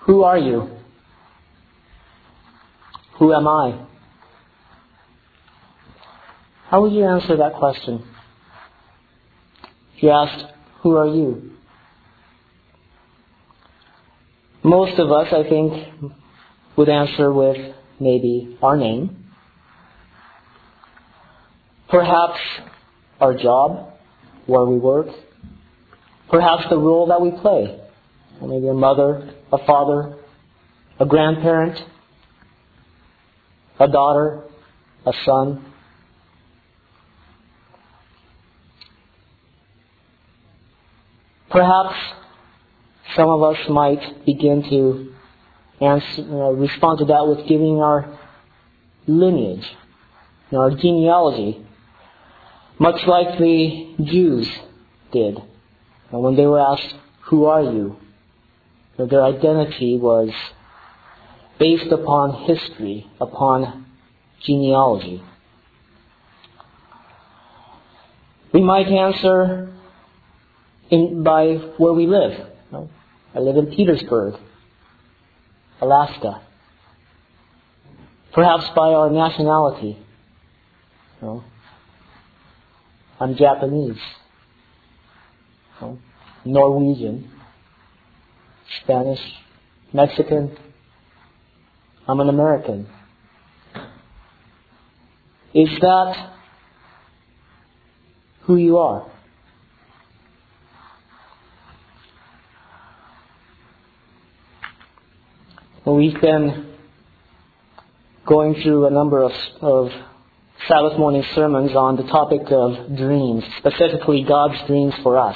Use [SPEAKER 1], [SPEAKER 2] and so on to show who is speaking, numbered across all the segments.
[SPEAKER 1] Who are you? Who am I? How would you answer that question? If you asked, who are you? Most of us, I think, would answer with maybe our name. Perhaps our job, where we work. Perhaps the role that we play. Maybe a mother, a father, a grandparent, a daughter, a son. Perhaps some of us might begin to respond to that with giving our lineage, our genealogy, much like the Jews did. When they were asked, who are you? Their identity was based upon history, upon genealogy. We might answer by where we live. I live in Petersburg, Alaska. Perhaps by our nationality. I'm Japanese, Norwegian, Spanish, Mexican. I'm an American. Is that who you are? Well, we've been going through a number of Sabbath morning sermons on the topic of dreams, specifically God's dreams for us.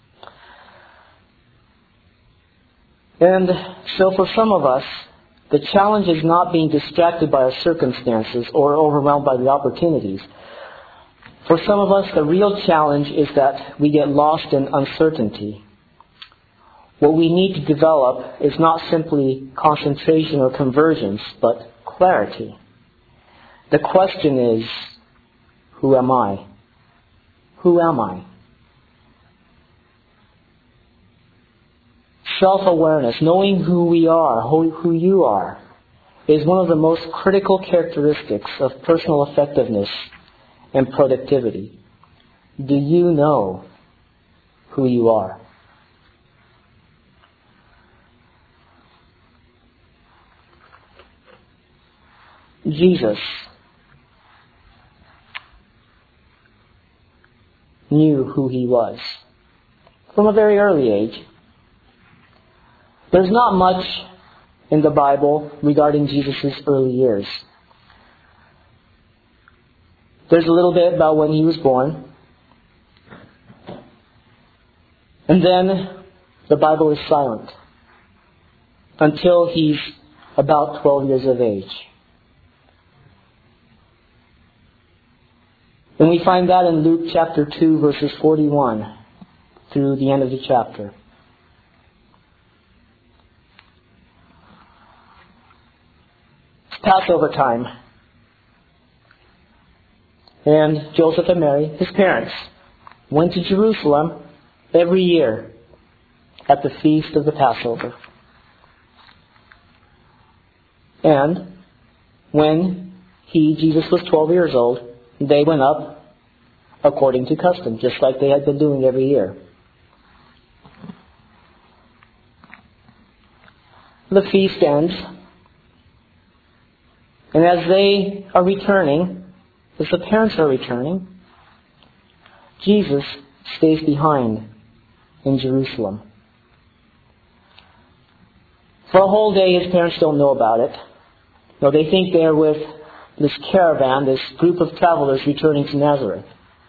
[SPEAKER 1] And so for some of us, the challenge is not being distracted by our circumstances or overwhelmed by the opportunities. For some of us, the real challenge is that we get lost in uncertainty. What we need to develop is not simply concentration or convergence, but clarity. The question is, who am I? Who am I? Self-awareness, knowing who we are, who you are, is one of the most critical characteristics of personal effectiveness and productivity. Do you know who you are? Jesus knew who he was from a very early age. There's not much in the Bible regarding Jesus' early years. There's a little bit about when he was born. And then the Bible is silent until he's about 12 years of age. And we find that in Luke chapter 2, verses 41 through the end of the chapter. It's Passover time. And Joseph and Mary, his parents, went to Jerusalem every year at the feast of the Passover. And when Jesus was 12 years old, they went up according to custom, just like they had been doing every year. The feast ends, and as they are returning, as the parents are returning, Jesus stays behind in Jerusalem. For a whole day, his parents don't know about it. No, they think they're with this caravan, this group of travelers returning to Nazareth.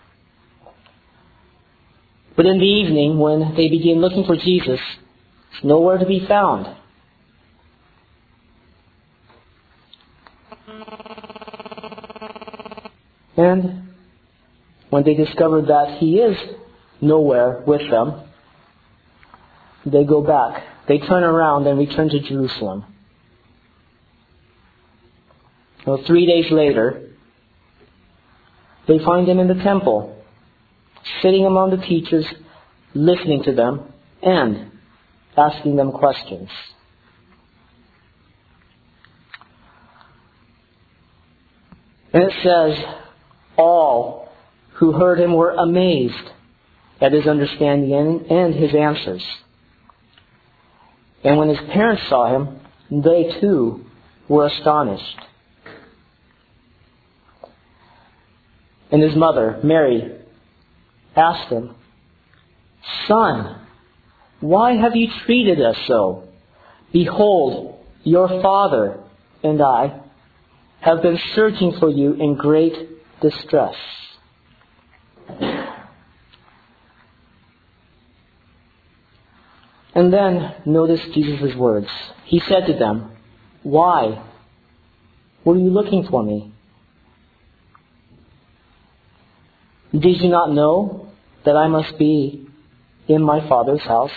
[SPEAKER 1] But in the evening, when they begin looking for Jesus, he's nowhere to be found. And when they discover that he is nowhere with them, they go back. They turn around and return to Jerusalem. Well, 3 days later, they find him in the temple, sitting among the teachers, listening to them, and asking them questions. And it says, all who heard him were amazed at his understanding and his answers. And when his parents saw him, they too were astonished. And his mother, Mary, asked him, Son, why have you treated us so? Behold, your father and I have been searching for you in great distress. And then notice Jesus' words. He said to them, Why were you looking for me? Did you not know that I must be in my Father's house?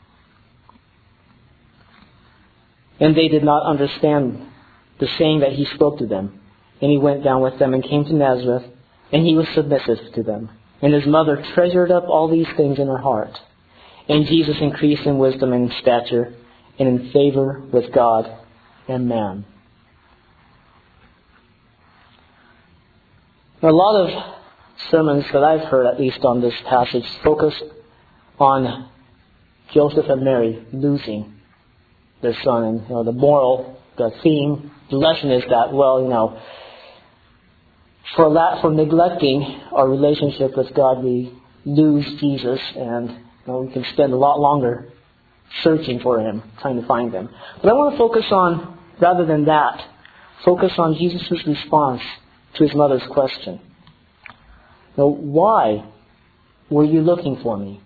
[SPEAKER 1] And they did not understand the saying that he spoke to them. And he went down with them and came to Nazareth, and he was submissive to them. And his mother treasured up all these things in her heart. And Jesus increased in wisdom and in stature and in favor with God and man. A lot of sermons that I've heard, at least on this passage, focus on Joseph and Mary losing their son. And the moral, the theme, the lesson is that, for neglecting our relationship with God, we lose Jesus, and we can spend a lot longer searching for him, trying to find him. But I want to focus on, rather than that, focus on Jesus' response to his mother's question. Why were you looking for me?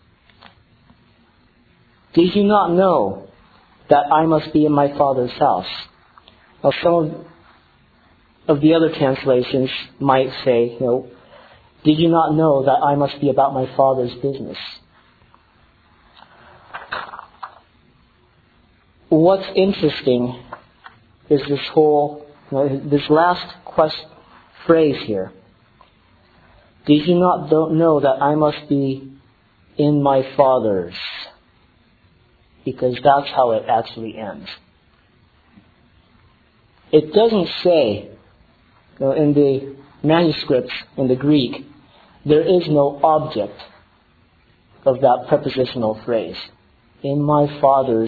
[SPEAKER 1] Did you not know that I must be in my Father's house? Now, some of the other translations might say, did you not know that I must be about my Father's business? What's interesting is this last phrase here. Did you not know that I must be in my Father's? Because that's how it actually ends. It doesn't say, in the manuscripts, in the Greek, there is no object of that prepositional phrase. In my Father's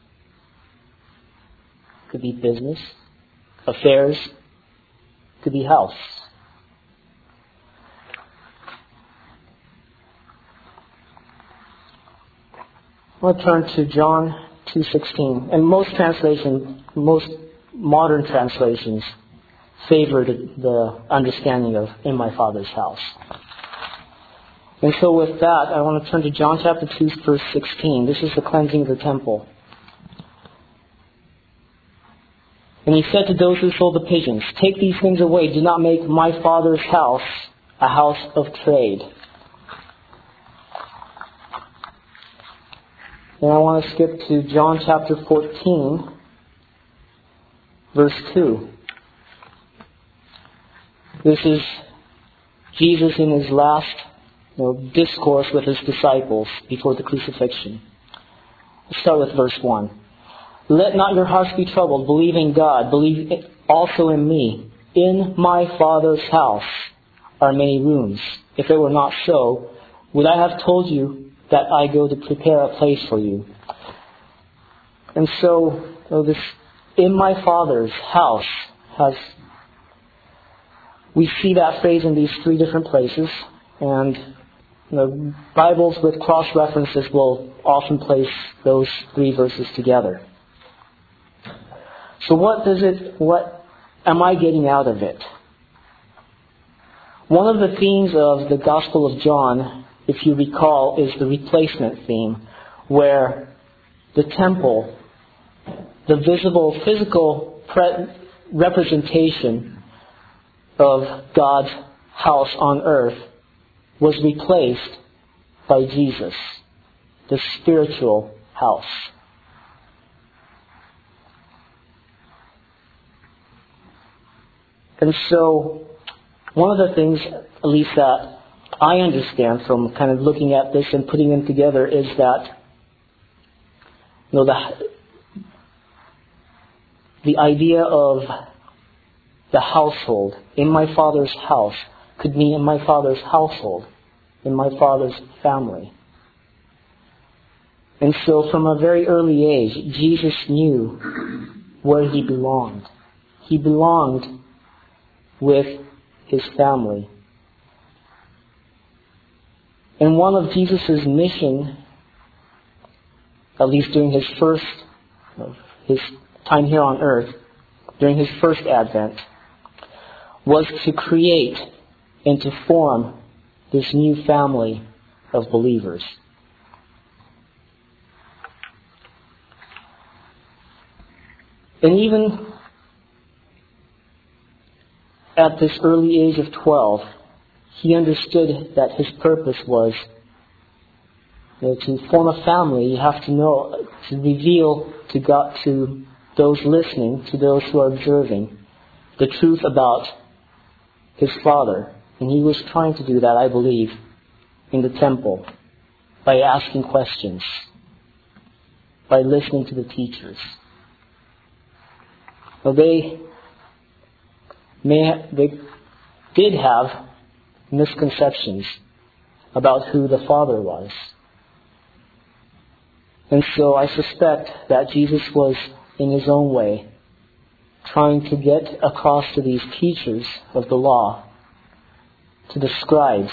[SPEAKER 1] could be business, affairs, could be house. I'll turn to John 2:16. And most modern translations favor the understanding of in my Father's house. And so with that, I want to turn to John chapter 2, verse 16. This is the cleansing of the temple. And he said to those who sold the pigeons, Take these things away. Do not make my Father's house a house of trade. And I want to skip to John chapter 14, verse 2. This is Jesus in his last discourse with his disciples before the crucifixion. Let's start with verse 1. Let not your hearts be troubled. Believe in God. Believe also in me. In my Father's house are many rooms. If it were not so, would I have told you that I go to prepare a place for you? And so, this in my Father's house we see that phrase in these three different places, and Bibles with cross-references will often place those three verses together. So what am I getting out of it? One of the themes of the Gospel of John, if you recall, is the replacement theme, where the temple, the visible, physical representation of God's house on earth, was replaced by Jesus, the spiritual house. And so, one of the things, at least that I understand from kind of looking at this and putting them together, is that the idea of the household. In my Father's house could mean in my Father's household, in my Father's family. And so from a very early age, Jesus knew where he belonged. He belonged with his family. And one of Jesus' mission, at least during his time here on earth, during his first advent, was to create and to form this new family of believers. And even at this early age of 12, he understood that his purpose was to form a family. You have to know, to reveal to God, to those listening, to those who are observing, the truth about his Father. And he was trying to do that, I believe, in the temple, by asking questions, by listening to the teachers. Well, they did have misconceptions about who the Father was. And so I suspect that Jesus was, in his own way, trying to get across to these teachers of the law, to the scribes,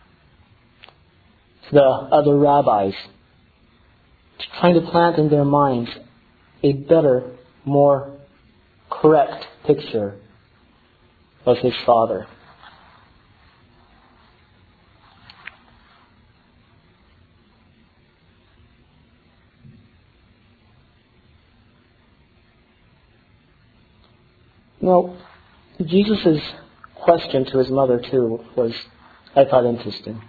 [SPEAKER 1] to the other rabbis, trying to plant in their minds a better, more correct picture of his Father. Well, Jesus' question to his mother too was, I thought, interesting.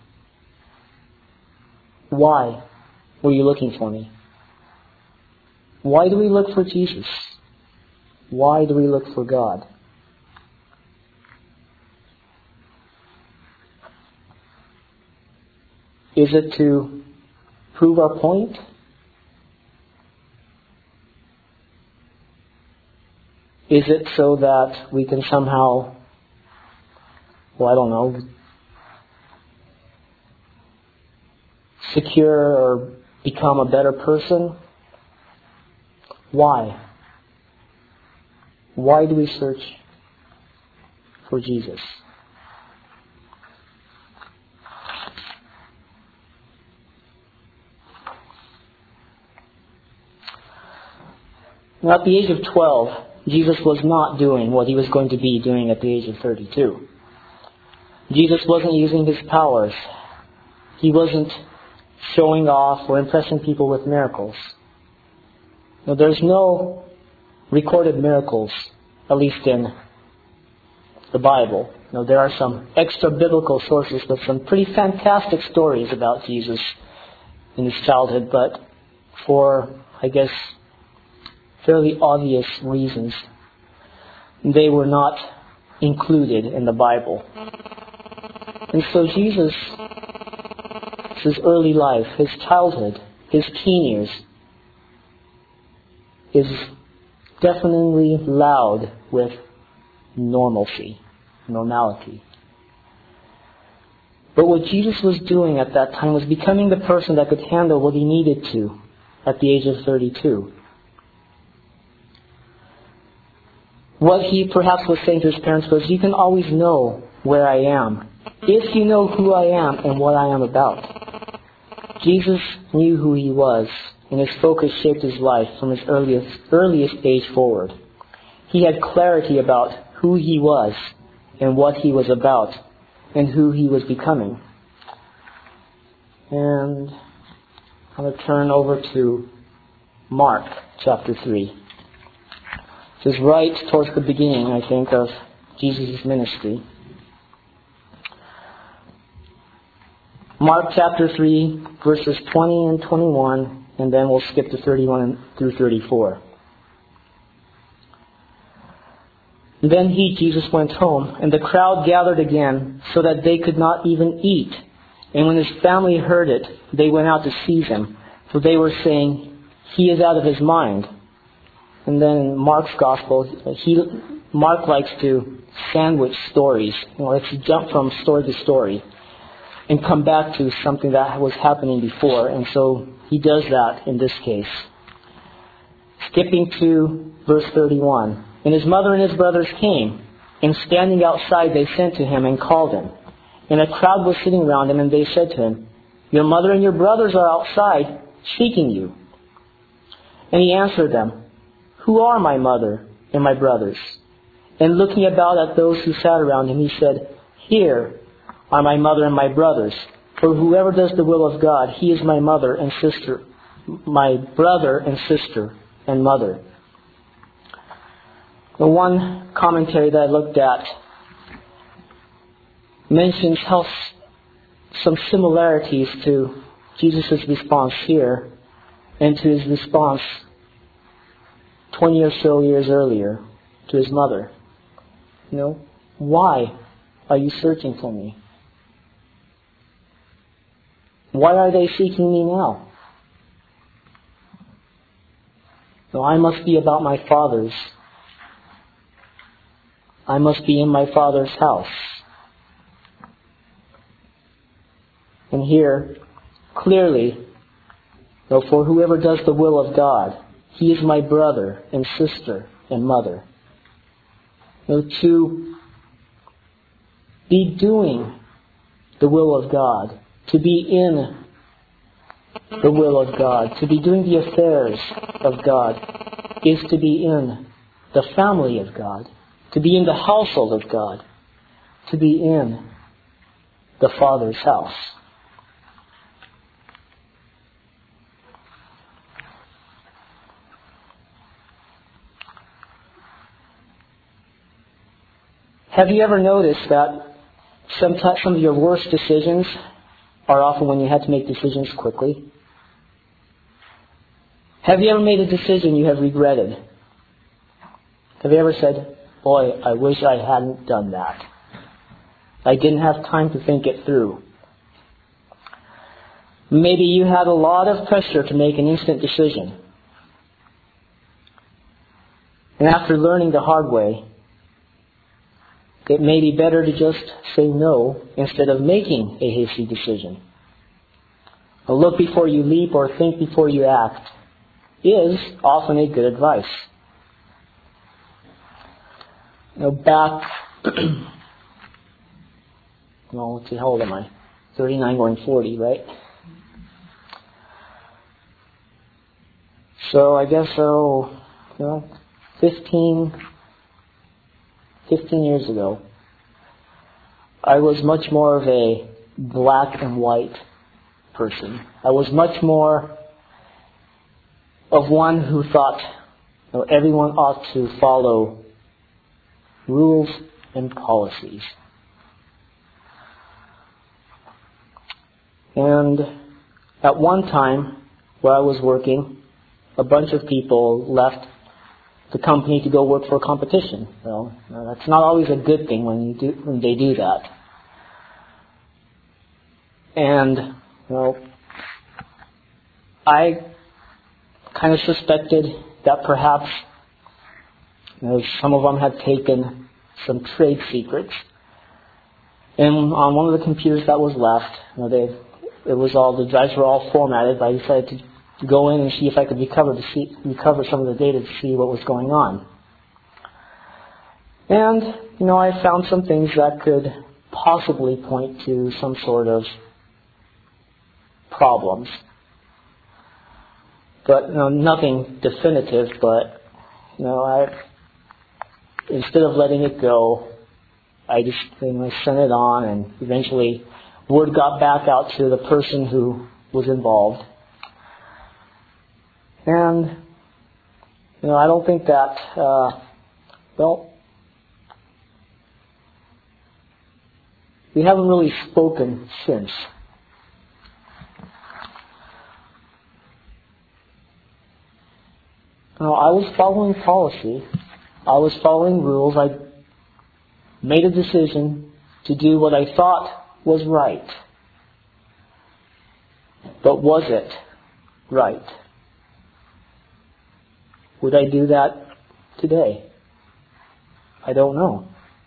[SPEAKER 1] Why were you looking for me? Why do we look for Jesus? Why do we look for God? Is it to prove our point? Is it so that we can somehow, secure or become a better person? Why? Why do we search for Jesus? Now, at the age of 12, Jesus was not doing what he was going to be doing at the age of 32. Jesus wasn't using his powers. He wasn't showing off or impressing people with miracles. Now, there's no recorded miracles, at least in the Bible. Now, there are some extra biblical sources with some pretty fantastic stories about Jesus in his childhood, but for, I guess, fairly obvious reasons, they were not included in the Bible. And so Jesus, his early life, his childhood, his teen years, is definitely loud with normality. But what Jesus was doing at that time was becoming the person that could handle what he needed to at the age of 32. What he perhaps was saying to his parents was, you can always know where I am if you know who I am and what I am about. Jesus knew who he was, and his focus shaped his life from his earliest age forward. He had clarity about who he was and what he was about and who he was becoming. And I'm going to turn over to Mark chapter 3. This is right towards the beginning, I think, of Jesus' ministry. Mark chapter 3, verses 20 and 21, and then we'll skip to 31 through 34. Then he, Jesus, went home, and the crowd gathered again, so that they could not even eat. And when his family heard it, they went out to seize him, for they were saying, he is out of his mind. And then in Mark's Gospel, Mark likes to sandwich stories. Let's jump from story to story and come back to something that was happening before. And so he does that in this case. Skipping to verse 31. And his mother and his brothers came, and standing outside they sent to him and called him. And a crowd was sitting around him, and they said to him, Your mother and your brothers are outside seeking you. And he answered them, Who are my mother and my brothers? And looking about at those who sat around him, he said, Here are my mother and my brothers. For whoever does the will of God, he is my mother and sister, my brother and sister and mother. The one commentary that I looked at mentions how some similarities to Jesus' response here and to his response 20 or so years earlier to his mother. Why are you searching for me? Why are they seeking me now? No, I must be about my Father's. I must be in my Father's house. And here, clearly, for whoever does the will of God, he is my brother and sister and mother. To be doing the will of God, to be in the will of God, to be doing the affairs of God, is to be in the family of God, to be in the household of God, to be in the Father's house. Have you ever noticed that some of your worst decisions are often when you had to make decisions quickly? Have you ever made a decision you have regretted? Have you ever said, Boy, I wish I hadn't done that. I didn't have time to think it through. Maybe you had a lot of pressure to make an instant decision. And after learning the hard way, it may be better to just say no instead of making a hasty decision. A look before you leap or think before you act is often a good advice. Back, let's see, how old am I? 39 going 40, right? So I guess 15 years ago, I was much more of a black and white person. I was much more of one who thought everyone ought to follow rules and policies. And at one time, where I was working, a bunch of people left the company to go work for a competition. Well, that's not always a good thing when they do that. And I kind of suspected that perhaps some of them had taken some trade secrets. And on one of the computers that was left, the drives were all formatted. But I decided to go in and see if I could recover some of the data to see what was going on. And I found some things that could possibly point to some sort of problems, but nothing definitive. But instead of letting it go, I just sent it on, and eventually word got back out to the person who was involved. And I don't think that we haven't really spoken since. I was following policy. I was following rules. I made a decision to do what I thought was right. But was it right? Would I do that today? I don't know.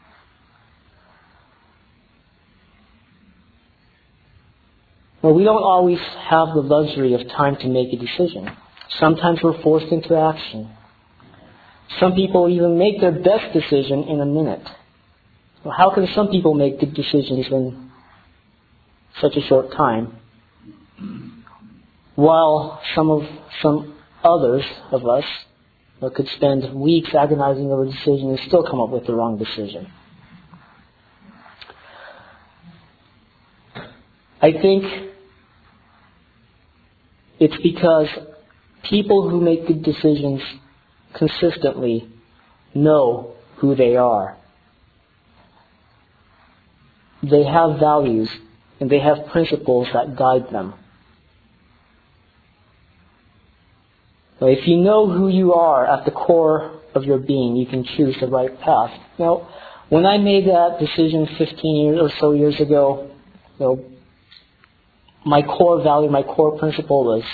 [SPEAKER 1] Well, we don't always have the luxury of time to make a decision. Sometimes we're forced into action. Some people even make their best decision in a minute. Well, how can some people make good decisions in such a short time, while some others of us could spend weeks agonizing over a decision and still come up with the wrong decision? I think it's because people who make good decisions consistently know who they are. They have values and they have principles that guide them. So if you know who you are at the core of your being, you can choose the right path. Now, when I made that decision 15 years or so years ago, my core value, my core principle was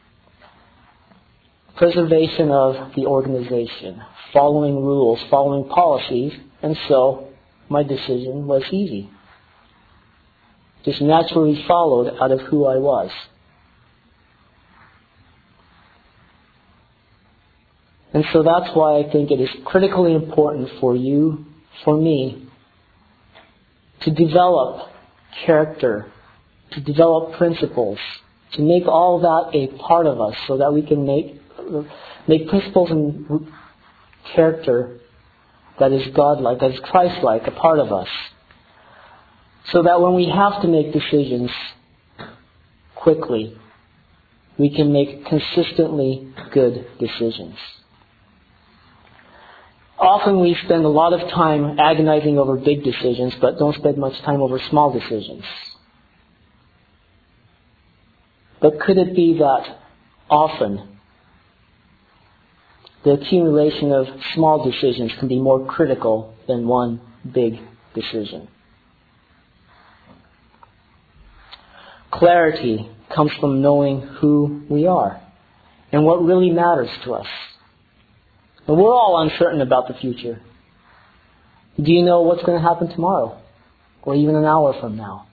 [SPEAKER 1] preservation of the organization, following rules, following policies, and so my decision was easy. Just naturally followed out of who I was. And so that's why I think it is critically important for you, for me, to develop character, to develop principles, to make all that a part of us so that we can make principles and character that is God-like, that is Christ-like, a part of us. So that when we have to make decisions quickly, we can make consistently good decisions. Often we spend a lot of time agonizing over big decisions, but don't spend much time over small decisions. But could it be that often the accumulation of small decisions can be more critical than one big decision? Clarity comes from knowing who we are and what really matters to us. And we're all uncertain about the future. Do you know what's going to happen tomorrow? Or even an hour from now?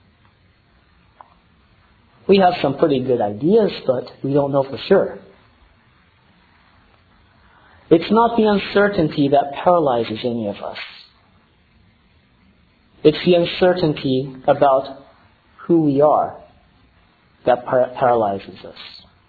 [SPEAKER 1] We have some pretty good ideas, but we don't know for sure. It's not the uncertainty that paralyzes any of us. It's the uncertainty about who we are that paralyzes us.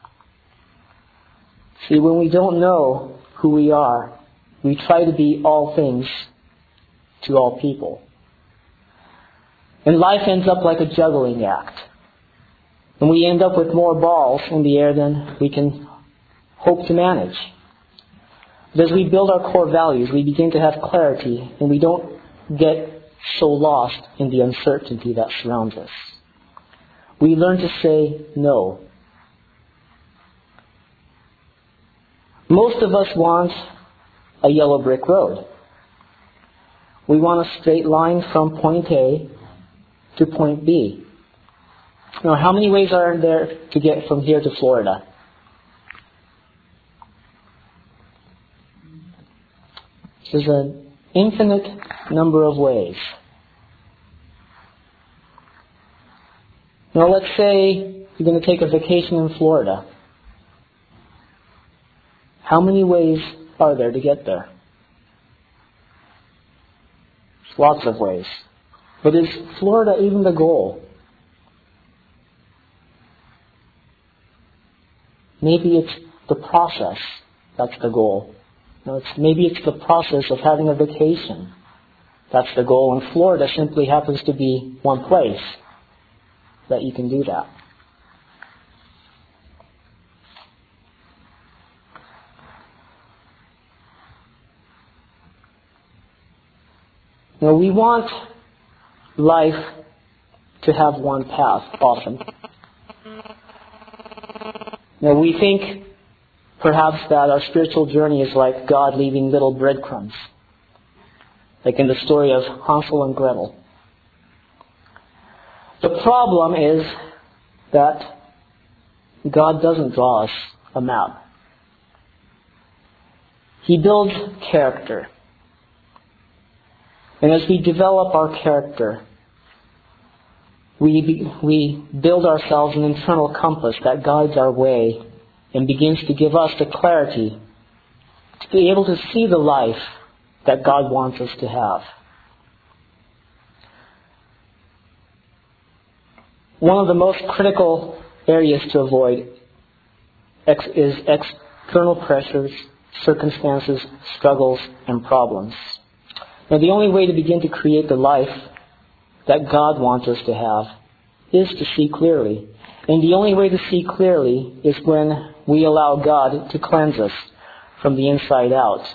[SPEAKER 1] See, when we don't know who we are, we try to be all things to all people. And life ends up like a juggling act. And we end up with more balls in the air than we can hope to manage. But as we build our core values, we begin to have clarity, and we don't get so lost in the uncertainty that surrounds us. We learn to say no. Most of us want a yellow brick road. We want a straight line from point A to point B. Now, how many ways are there to get from here to Florida? There's an infinite number of ways. Now, let's say you're going to take a vacation in Florida. How many ways are there to get there? Lots of ways. But is Florida even the goal? Maybe it's the process that's the goal. Maybe it's the process of having a vacation that's the goal, and Florida simply happens to be one place that you can do that. Now, we want life to have one path often. Now, we think perhaps that our spiritual journey is like God leaving little breadcrumbs, like in the story of Hansel and Gretel. The problem is that God doesn't draw us a map. He builds character. And as we develop our character, we build ourselves an internal compass that guides our way and begins to give us the clarity to be able to see the life that God wants us to have. One of the most critical areas to avoid is external pressures, circumstances, struggles, and problems. Now, the only way to begin to create the life that God wants us to have is to see clearly. And the only way to see clearly is when we allow God to cleanse us from the inside out.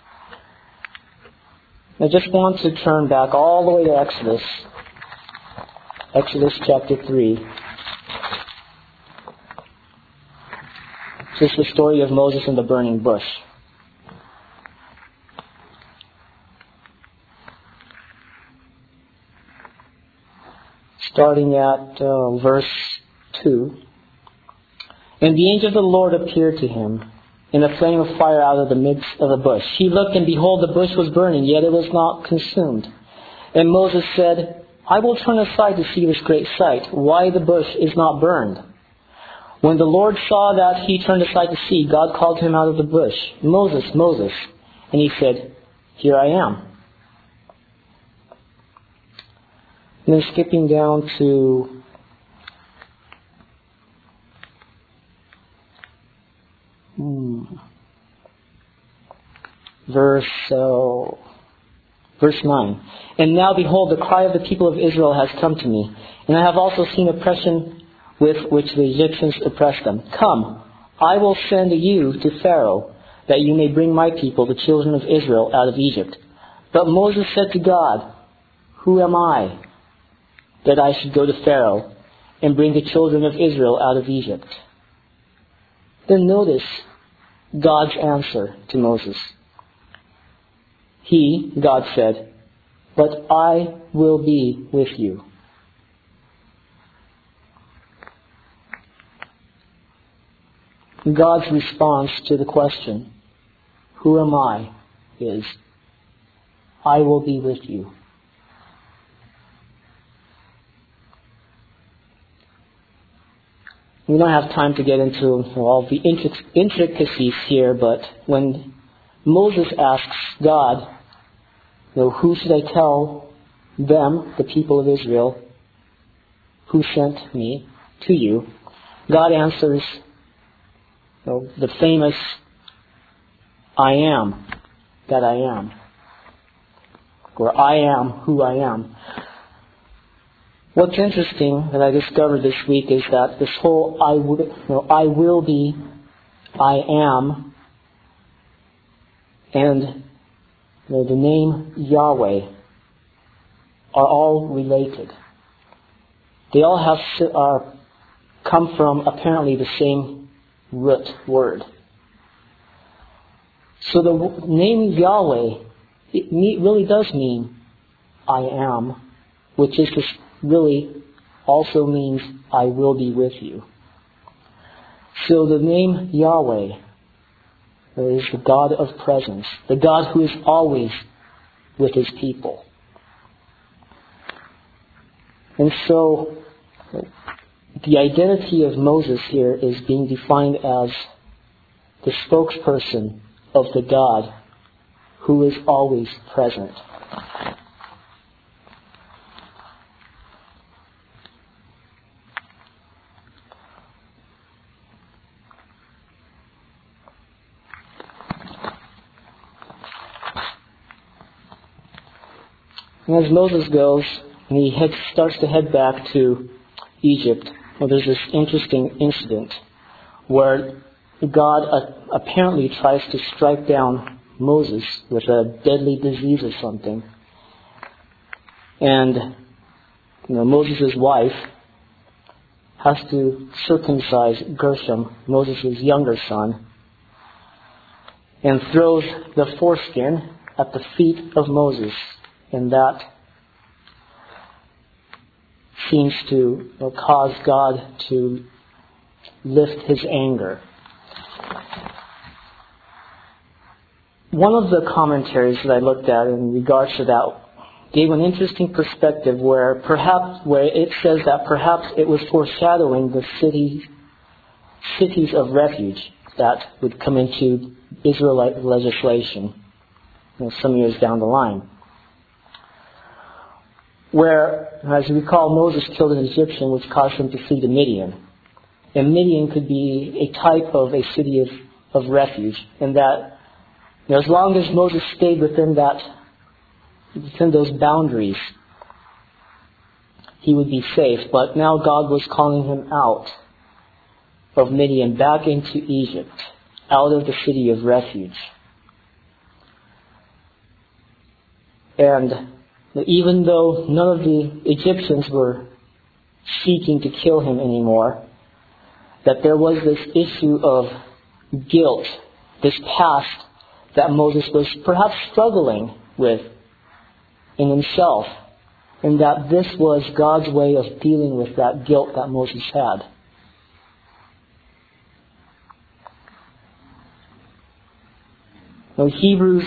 [SPEAKER 1] I just want to turn back all the way to Exodus. Exodus chapter 3. This is the story of Moses and the burning bush. Starting at verse 2. And the angel of the Lord appeared to him in a flame of fire out of the midst of the bush. He looked, and behold, the bush was burning, yet it was not consumed. And Moses said, I will turn aside to see this great sight, why the bush is not burned. When the Lord saw that he turned aside to see, God called him out of the bush, Moses, Moses. And he said, Here I am. And then skipping down to verse 9. And now behold, the cry of the people of Israel has come to me, and I have also seen oppression with which the Egyptians oppress them. Come, I will send you to Pharaoh, that you may bring my people, the children of Israel, out of Egypt. But Moses said to God, Who am I, that I should go to Pharaoh and bring the children of Israel out of Egypt? Then notice God's answer to Moses. He, God said, But I will be with you. God's response to the question, Who am I, is, I will be with you. We don't have time to get into all the intricacies here, but when Moses asks God, who should I tell them, the people of Israel, who sent me to you? God answers the famous, I am that I am, or I am who I am. What's interesting that I discovered this week is that this whole I will be, I am, and the name Yahweh are all related. They all come from apparently the same root word. So the name Yahweh, it really does mean I am, which is really also means I will be with you. So the name Yahweh is the God of presence, the God who is always with his people. And so the identity of Moses here is being defined as the spokesperson of the God who is always present. And as Moses goes, and he starts to head back to Egypt, there's this interesting incident where God apparently tries to strike down Moses with a deadly disease or something. And Moses' wife has to circumcise Gershom, Moses' younger son, and throws the foreskin at the feet of Moses. And that seems to cause God to lift his anger. One of the commentaries that I looked at in regards to gave an interesting perspective where it says that perhaps it was foreshadowing the cities of refuge that would come into Israelite legislation some years down the line. Where, as you recall, Moses killed an Egyptian, which caused him to flee to Midian. And Midian could be a type of a city of refuge, and that as long as Moses stayed within those boundaries, he would be safe. But now God was calling him out of Midian back into Egypt, out of the city of refuge. And even though none of the Egyptians were seeking to kill him anymore, that there was this issue of guilt, this past that Moses was perhaps struggling with in himself, and that this was God's way of dealing with that guilt that Moses had. Now, Hebrews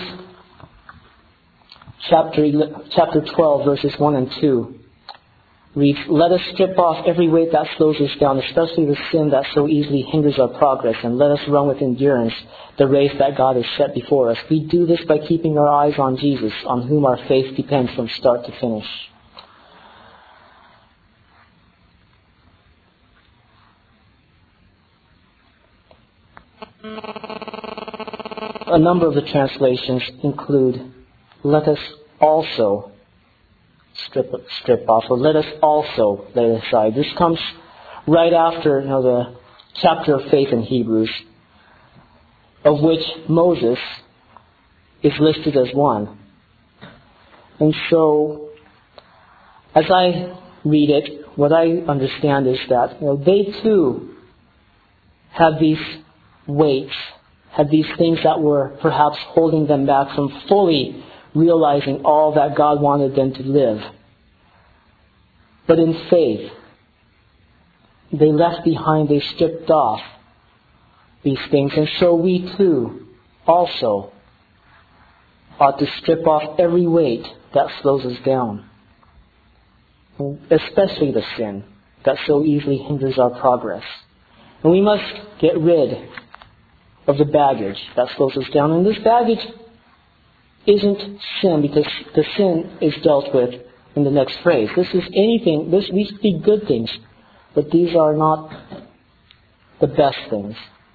[SPEAKER 1] chapter 12, verses 1 and 2 reads, "Let us strip off every weight that slows us down, especially the sin that so easily hinders our progress, and let us run with endurance the race that God has set before us. We do this by keeping our eyes on Jesus, on whom our faith depends from start to finish." A number of the translations include, "Let us also strip off," or "let us also lay aside." This comes right after the chapter of faith in Hebrews, of which Moses is listed as one. And so, as I read it, what I understand is that they too had these weights, had these things that were perhaps holding them back from fully realizing all that God wanted them to live. But in faith, they left behind, they stripped off these things. And so we too also ought to strip off every weight that slows us down, especially the sin that so easily hinders our progress. And we must get rid of the baggage that slows us down. And this baggage isn't sin, because the sin is dealt with in the next phrase. This is anything, these be good things, but these are not the best things.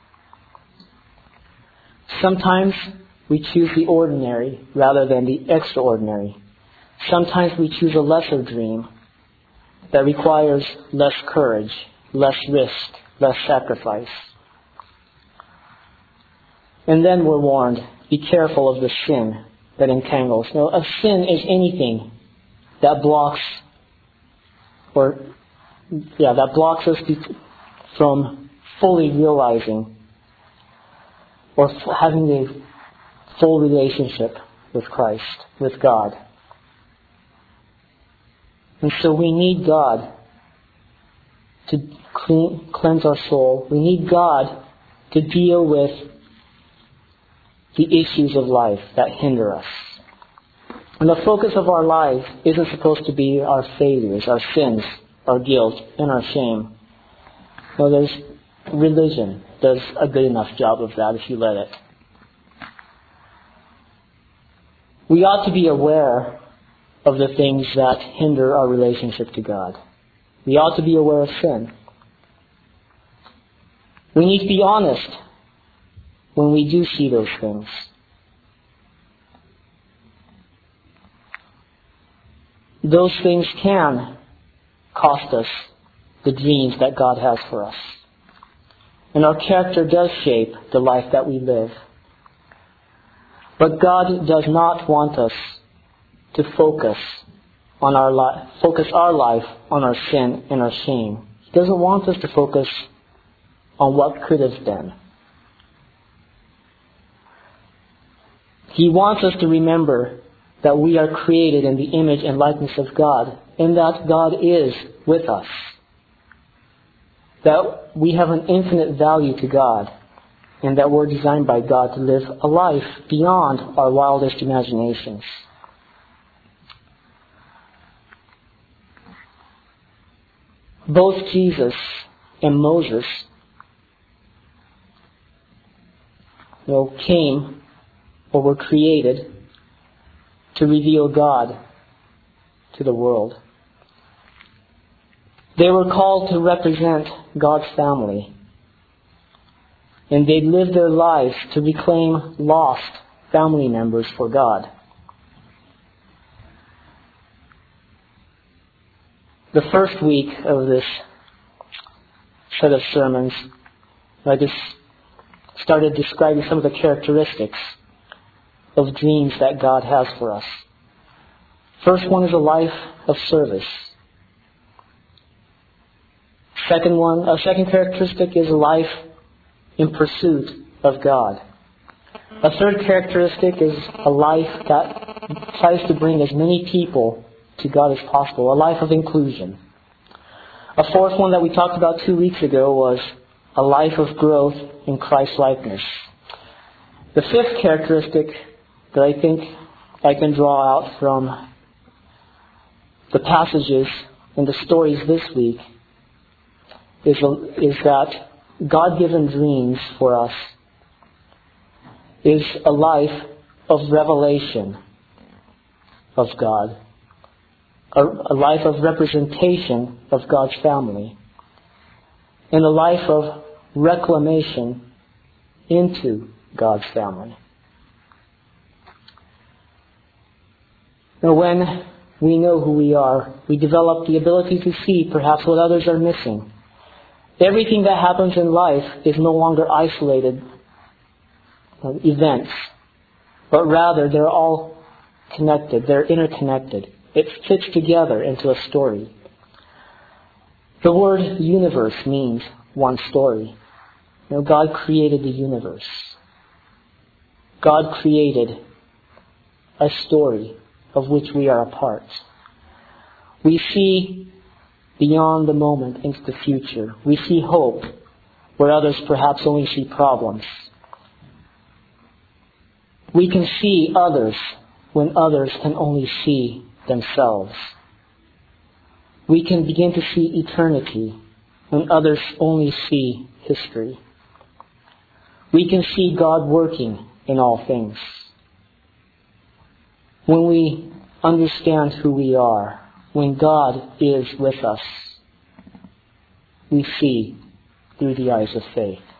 [SPEAKER 1] Sometimes we choose the ordinary rather than the extraordinary. Sometimes we choose a lesser dream that requires less courage, less risk, less sacrifice. And then we're warned, be careful of the sin that entangles. Now, a sin is anything that blocks us from fully realizing or having a full relationship with Christ, with God. And so we need God to cleanse our soul. We need God to deal with the issues of life that hinder us. And the focus of our life isn't supposed to be our failures, our sins, our guilt, and our shame. No, there's religion does a good enough job of that if you let it. We ought to be aware of the things that hinder our relationship to God. We ought to be aware of sin. We need to be honest when we do see those things. Those things can cost us the dreams that God has for us. And our character does shape the life that we live. But God does not want us to focus our life on our sin and our shame. He doesn't want us to focus on what could have been. He wants us to remember that we are created in the image and likeness of God, and that God is with us. That we have an infinite value to God, and that we're designed by God to live a life beyond our wildest imaginations. both Jesus and Moses came or were created to reveal God to the world. They were called to represent God's family. And they lived their lives to reclaim lost family members for God. The first week of this set of sermons, I just started describing some of the characteristics of dreams that God has for us. First one is a life of service. Second characteristic is a life in pursuit of God. A third characteristic is a life that tries to bring as many people to God as possible, a life of inclusion. A fourth one that we talked about 2 weeks ago was a life of growth in Christ-likeness. The fifth characteristic that I think I can draw out from the passages and the stories this week is that God-given dreams for us is a life of revelation of God, a life of representation of God's family, and a life of reclamation into God's family. Now, when we know who we are, we develop the ability to see perhaps what others are missing. Everything that happens in life is no longer isolated events, but rather they're all connected, they're interconnected. It fits together into a story. The word universe means one story. God created the universe. God created a story of which we are a part. We see beyond the moment into the future. We see hope where others perhaps only see problems. We can see others when others can only see themselves. We can begin to see eternity when others only see history. We can see God working in all things. When we understand who we are, when God is with us, we see through the eyes of faith.